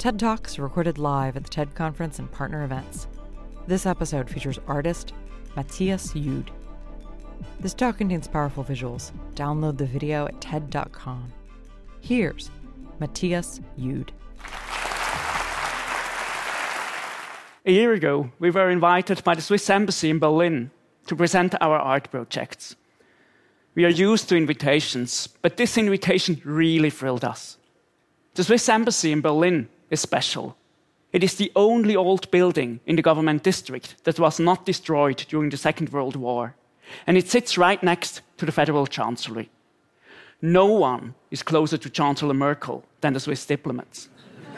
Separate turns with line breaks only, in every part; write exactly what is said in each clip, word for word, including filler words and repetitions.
TED Talks are recorded live at the TED Conference and partner events. This episode features artist Matthias Jude. This talk contains powerful visuals. Download the video at ted dot com. Here's Matthias Jude.
A year ago, we were invited by the Swiss Embassy in Berlin to present our art projects. We are used to invitations, but this invitation really thrilled us. The Swiss Embassy in Berlin is special. It is the only old building in the government district that was not destroyed during the Second World War, and it sits right next to the Federal Chancellery. No one is closer to Chancellor Merkel than the Swiss diplomats.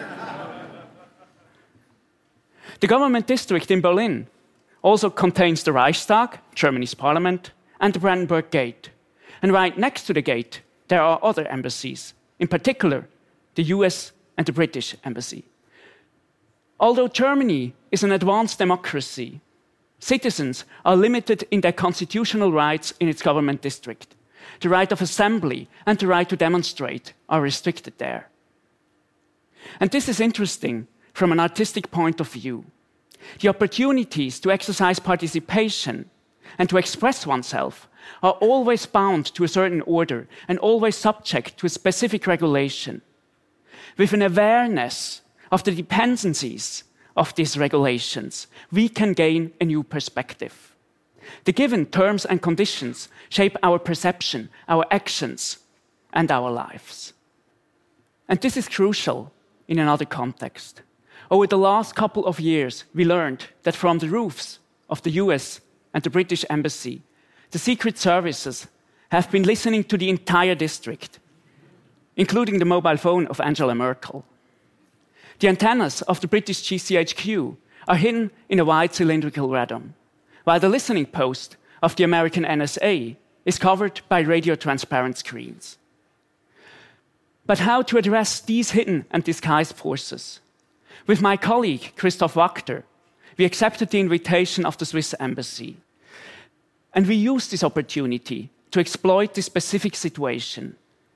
The government district in Berlin also contains the Reichstag, Germany's parliament, and the Brandenburg Gate. And right next to the gate, there are other embassies, in particular, the U S and the British embassy. Although Germany is an advanced democracy, citizens are limited in their constitutional rights in its government district. The right of assembly and the right to demonstrate are restricted there. And this is interesting from an artistic point of view. The opportunities to exercise participation and to express oneself are always bound to a certain order and always subject to a specific regulation. With an awareness of the dependencies of these regulations, we can gain a new perspective. The given terms and conditions shape our perception, our actions, and our lives. And this is crucial in another context. Over the last couple of years, we learned that from the roofs of the U S and the British embassy, the secret services have been listening to the entire district, including the mobile phone of Angela Merkel. The antennas of the British G C H Q are hidden in a wide cylindrical radome, while the listening post of the American N S A is covered by radio-transparent screens. But how to address these hidden and disguised forces? With my colleague, Christoph Wachter, we accepted the invitation of the Swiss Embassy. And we used this opportunity to exploit this specific situation.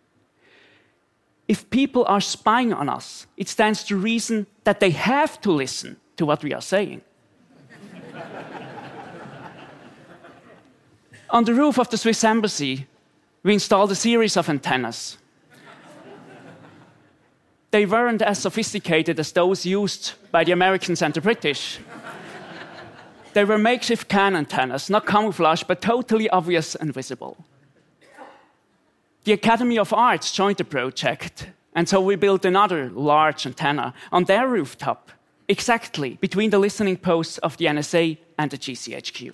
If people are spying on us, it stands to reason that they have to listen to what we are saying. On the roof of the Swiss Embassy, we installed a series of antennas. They weren't as sophisticated as those used by the Americans and the British. They were makeshift can antennas, not camouflage, but totally obvious and visible. The Academy of Arts joined the project, and so we built another large antenna on their rooftop, exactly between the listening posts of the N S A and the G C H Q.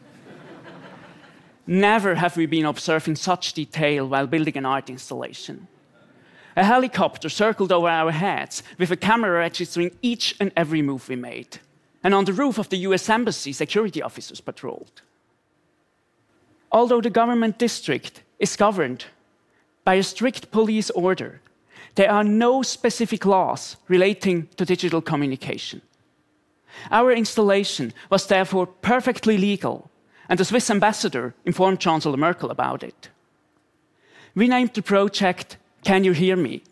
Never have we been observing such detail while building an art installation. A helicopter circled over our heads with a camera registering each and every move we made. And on the roof of the U S Embassy, security officers patrolled. Although the government district is governed by a strict police order, there are no specific laws relating to digital communication. Our installation was therefore perfectly legal, and the Swiss ambassador informed Chancellor Merkel about it. We named the project Can You Hear Me?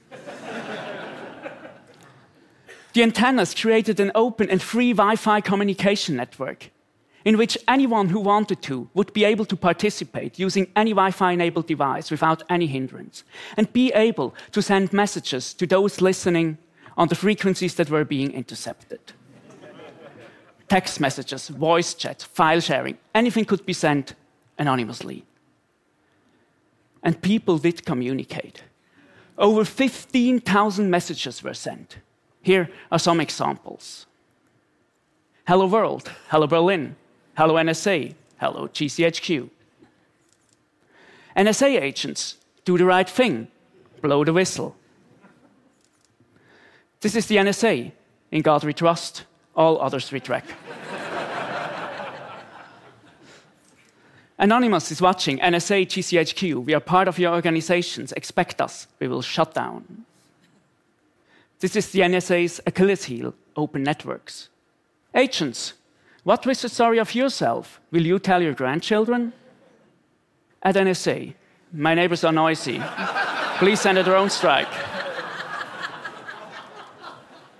The antennas created an open and free Wi-Fi communication network in which anyone who wanted to would be able to participate using any Wi-Fi-enabled device without any hindrance and be able to send messages to those listening on the frequencies that were being intercepted. Text messages, voice chat, file sharing, anything could be sent anonymously. And people did communicate. Over fifteen thousand messages were sent. Here are some examples. Hello world, hello Berlin, hello N S A, hello G C H Q. N S A agents, do the right thing, blow the whistle. This is the N S A, in God we trust, all others we track. Anonymous is watching, N S A, G C H Q, we are part of your organizations, expect us, we will shut down. This is the N S A's Achilles heel, open networks. Agents, what was the story of yourself? Will you tell your grandchildren? At N S A, my neighbors are noisy. Please send a drone strike.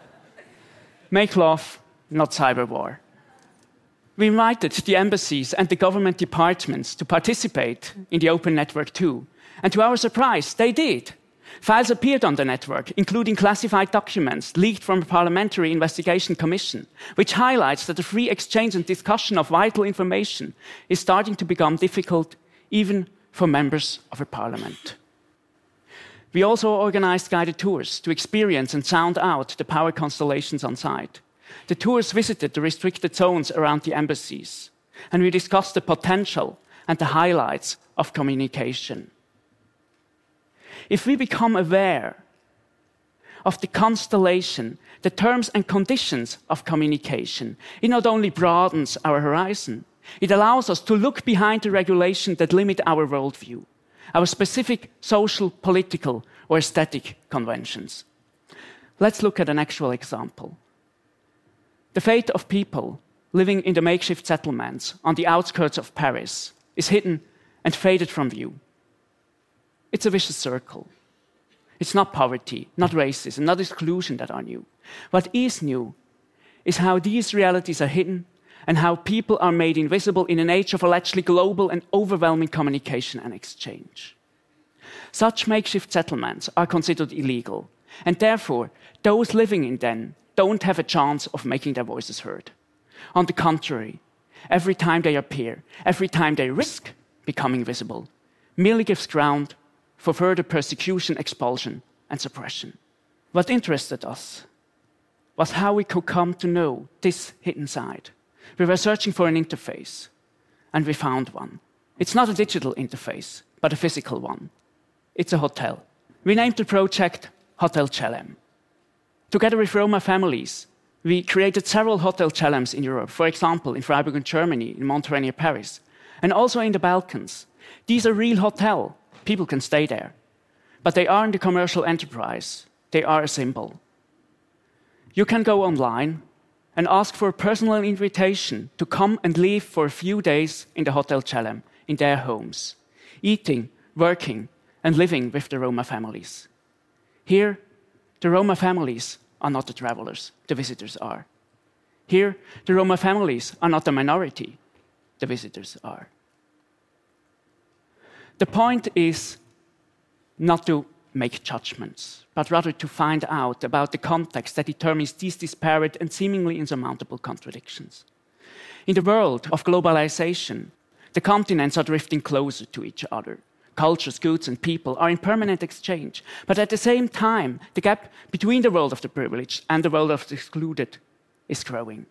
Make love, not cyber war. We invited the embassies and the government departments to participate in the open network too. And to our surprise, they did. Files appeared on the network, including classified documents leaked from a parliamentary investigation commission, which highlights that the free exchange and discussion of vital information is starting to become difficult even for members of a parliament. We also organized guided tours to experience and sound out the power constellations on site. The tours visited the restricted zones around the embassies, and we discussed the potential and the highlights of communication. If we become aware of the constellation, the terms and conditions of communication, it not only broadens our horizon, it allows us to look behind the regulation that limit our worldview, our specific social, political, or aesthetic conventions. Let's look at an actual example. The fate of people living in the makeshift settlements on the outskirts of Paris is hidden and faded from view. It's a vicious circle. It's not poverty, not racism, not exclusion that are new. What is new is how these realities are hidden and how people are made invisible in an age of allegedly global and overwhelming communication and exchange. Such makeshift settlements are considered illegal, and therefore, those living in them don't have a chance of making their voices heard. On the contrary, every time they appear, every time they risk becoming visible, merely gives ground for further persecution, expulsion, and suppression. What interested us was how we could come to know this hidden side. We were searching for an interface, and we found one. It's not a digital interface, but a physical one. It's a hotel. We named the project Hotel Chelem. Together with Roma families, we created several Hotel Chelems in Europe, for example, in Freiburg in Germany, in Monterrey near Paris, and also in the Balkans. These are real hotels. People can stay there. But they aren't a commercial enterprise. They are a symbol. You can go online and ask for a personal invitation to come and live for a few days in the Hotel Chelem, in their homes, eating, working, and living with the Roma families. Here, the Roma families are not the travelers, the visitors are. Here, the Roma families are not the minority, the visitors are. The point is not to make judgments, but rather to find out about the context that determines these disparate and seemingly insurmountable contradictions. In the world of globalization, the continents are drifting closer to each other. Cultures, goods, and people are in permanent exchange, but at the same time, the gap between the world of the privileged and the world of the excluded is growing.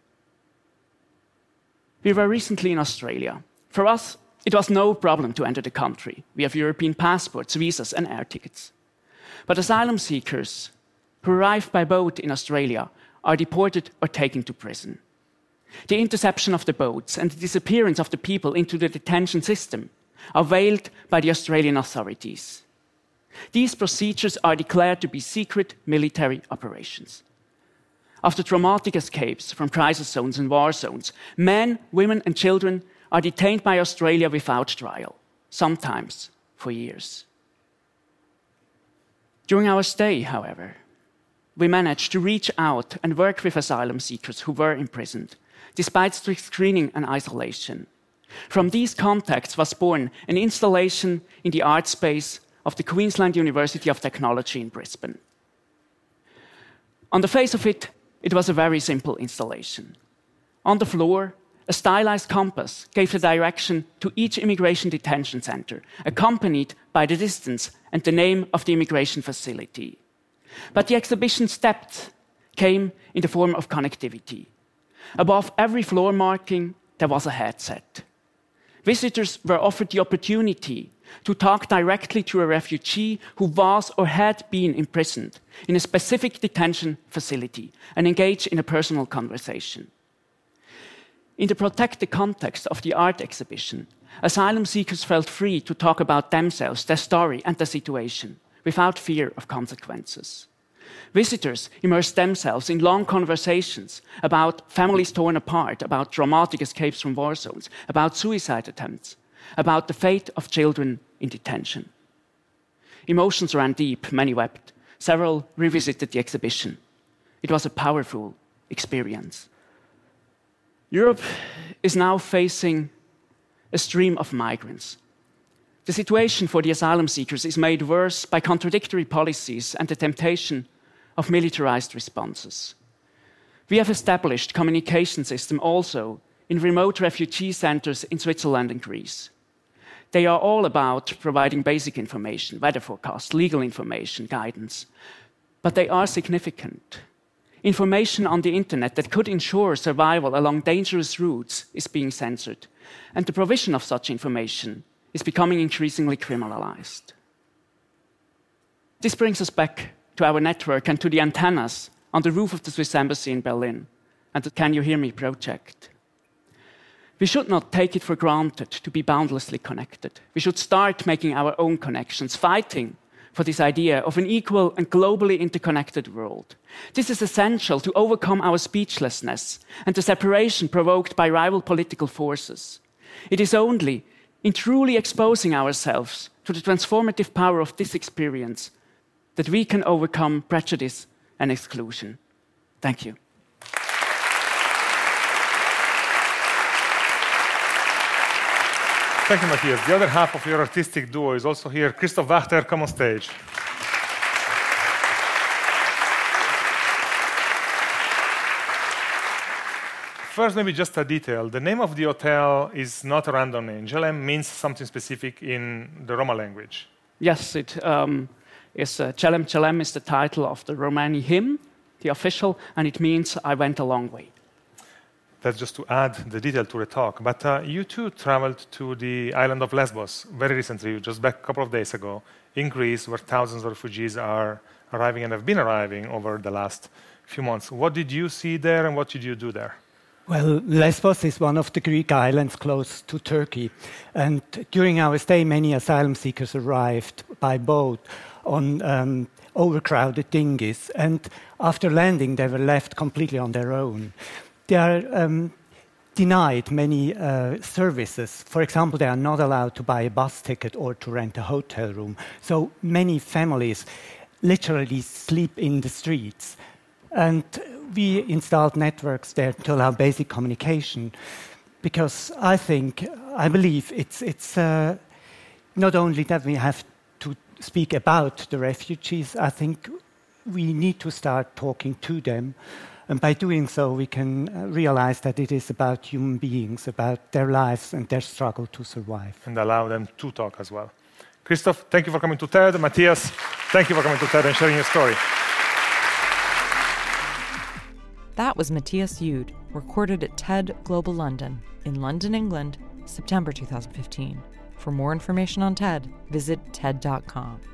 We were recently in Australia. For us, it was no problem to enter the country. We have European passports, visas, and air tickets. But asylum seekers who arrive by boat in Australia are deported or taken to prison. The interception of the boats and the disappearance of the people into the detention system are veiled by the Australian authorities. These procedures are declared to be secret military operations. After traumatic escapes from crisis zones and war zones, men, women, and children are detained by Australia without trial, sometimes for years. During our stay, however, we managed to reach out and work with asylum seekers who were imprisoned, despite strict screening and isolation. From these contacts was born an installation in the art space of the Queensland University of Technology in Brisbane. On the face of it, it was a very simple installation. On the floor, a stylized compass gave the direction to each immigration detention center, accompanied by the distance and the name of the immigration facility. But the exhibition's depth came in the form of connectivity. Above every floor marking, there was a headset. Visitors were offered the opportunity to talk directly to a refugee who was or had been imprisoned in a specific detention facility and engage in a personal conversation. In the protected context of the art exhibition, asylum seekers felt free to talk about themselves, their story, and their situation, without fear of consequences. Visitors immersed themselves in long conversations about families torn apart, about traumatic escapes from war zones, about suicide attempts, about the fate of children in detention. Emotions ran deep, many wept. Several revisited the exhibition. It was a powerful experience. Europe is now facing a stream of migrants. The situation for the asylum seekers is made worse by contradictory policies and the temptation of militarized responses. We have established communication systems also in remote refugee centers in Switzerland and Greece. They are all about providing basic information, weather forecasts, legal information, guidance. But they are significant. Information on the internet that could ensure survival along dangerous routes is being censored, and the provision of such information is becoming increasingly criminalized. This brings us back to our network and to the antennas on the roof of the Swiss Embassy in Berlin and the Can You Hear Me project. We should not take it for granted to be boundlessly connected. We should start making our own connections, fighting for this idea of an equal and globally interconnected world. This is essential to overcome our speechlessness and the separation provoked by rival political forces. It is only in truly exposing ourselves to the transformative power of this experience that we can overcome prejudice and exclusion. Thank you.
Thank you, Matthias. The other half of your artistic duo is also here. Christoph Wachter, come on stage. First, maybe just a detail. The name of the hotel is not a random name. Chelem means something specific in the Roma language.
Yes, it um, is. Uh, Chelem Chelem is the title of the Romani hymn, the official, and it means I went a long way.
That's just to add the detail to the talk. But uh, you too traveled to the island of Lesbos very recently, just back a couple of days ago, in Greece, where thousands of refugees are arriving and have been arriving over the last few months. What did you see there and what did you do there?
Well, Lesbos is one of the Greek islands close to Turkey. And during our stay, many asylum seekers arrived by boat on um, overcrowded dinghies. And after landing, they were left completely on their own. They are um, denied many uh, services. For example, they are not allowed to buy a bus ticket or to rent a hotel room. So many families literally sleep in the streets. And we installed networks there to allow basic communication, because I think, I believe it's, it's uh, not only that we have to speak about the refugees, I think we need to start talking to them. And by doing so, we can realize that it is about human beings, about their lives and their struggle to survive.
And allow them to talk as well. Christoph, thank you for coming to TED. Matthias, thank you for coming to TED and sharing your story.
That was Matthias Jude, recorded at TED Global London in London, England, September two thousand fifteen. For more information on TED, visit TED dot com.